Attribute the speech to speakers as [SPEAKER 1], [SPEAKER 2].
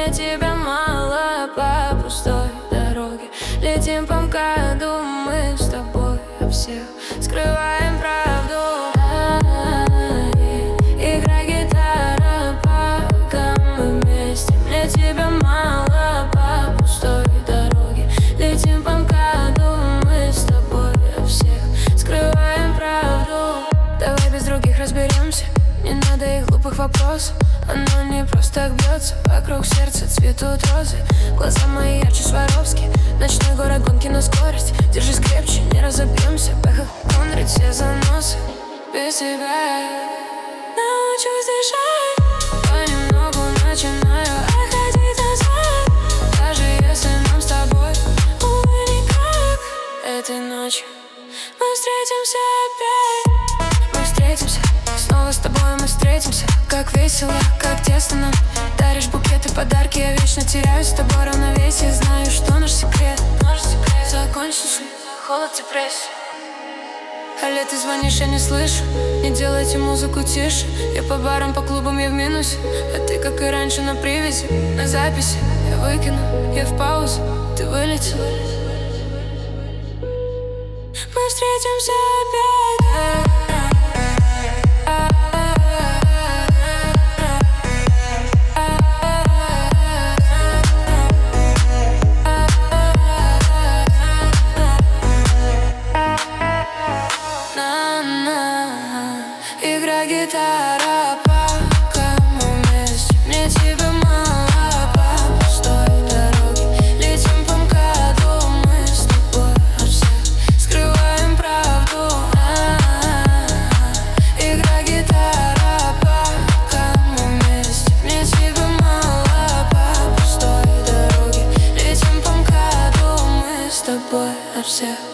[SPEAKER 1] мне тебя мало по пустой дороге. Летим по МКАДу мы с тобой от всех, скрываем правду. Играй гитара, пока мы вместе. Мне тебя мало по пустой дороге. Летим по МКАДу мы с тобой от всех, скрываем правду. Давай без других разберемся, не надо их глупых вопросов. Оно не просто так бьется, вокруг сердца цветут розы. Глаза мои ярче Сваровски, ночной город, гонки на скорость. Держись крепче, не разобьемся, поехал конрить все заносы. Без тебя научусь дышать, понемногу начинаю отходить назад. Даже если нам с тобой, увы, никак. Этой ночью мы встретимся опять. Мы встретимся, снова с тобой мы встретимся. Как весело, как тесно нам. Даришь букеты, подарки, я вечно теряюсь с тобой равновесие. Знаю, что наш секрет закончился, холод, депрессия. Алле, ты звонишь, я не слышу. Не делайте музыку тише. Я по барам, по клубам, я в минусе. А ты, как и раньше, на привязи. На записи я выкину, я в паузу, ты вылетел. Мы встретимся опять. Играй гитара, пока мы вместе. Мне тебя мало по пустой дороге. Летим по МКАДу мы с тобой от всех, скрываем правду. Играй гитара, пока мы вместе. Мне тебя мало по пустой дороге. Летим по МКАДу мы с тобой от всех.